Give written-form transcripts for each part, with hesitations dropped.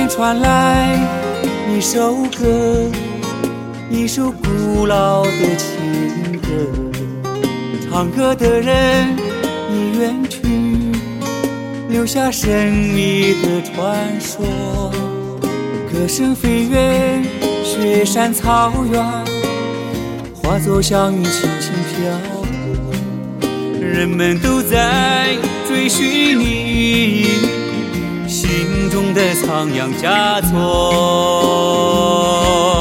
边传来一首歌，一首古老的情歌。唱歌的人已远去，留下神秘的传说。歌声飞越雪山草原，化作祥云轻轻飘过。人们都在追寻你心中的仓央嘉措。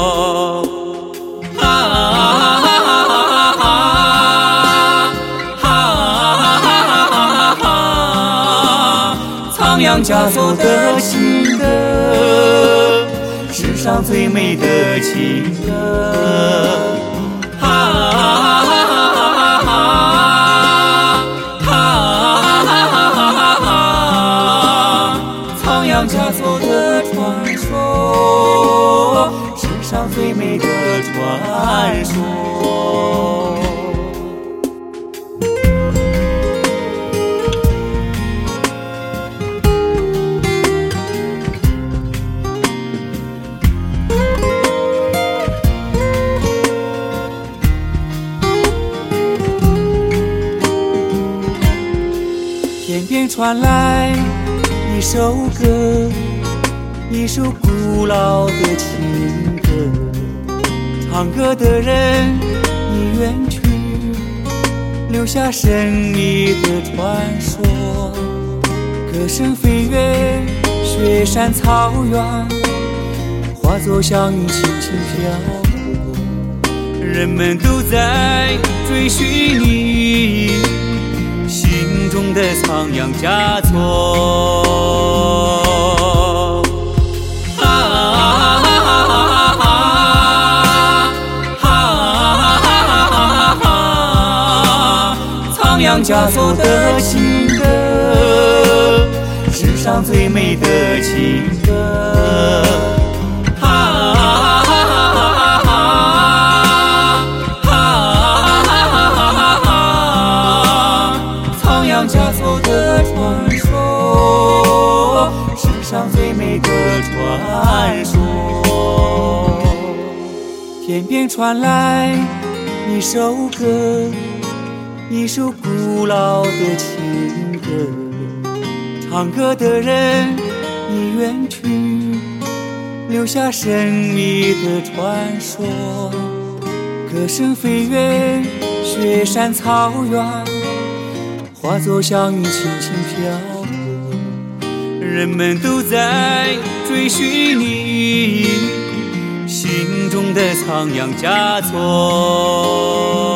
仓央嘉措的情歌，世上最美的情歌。仓央嘉措的传说，世上最美的传说。天边传来一首歌，一首古老的情歌。唱歌的人已远去，留下神秘的传说。歌声飞越雪山草原，化作祥云轻轻飘过。人们都在追寻你心中的仓央嘉措。仓央嘉措的情歌，世上最美的情歌。仓央嘉措的传说，世上最美的传说。天边传来一首歌，一首古老的情歌。唱歌的人已远去，留下神秘的传说。歌声飞越雪山草原，化作祥云轻轻飘过。人们都在追寻你心中的仓央嘉措。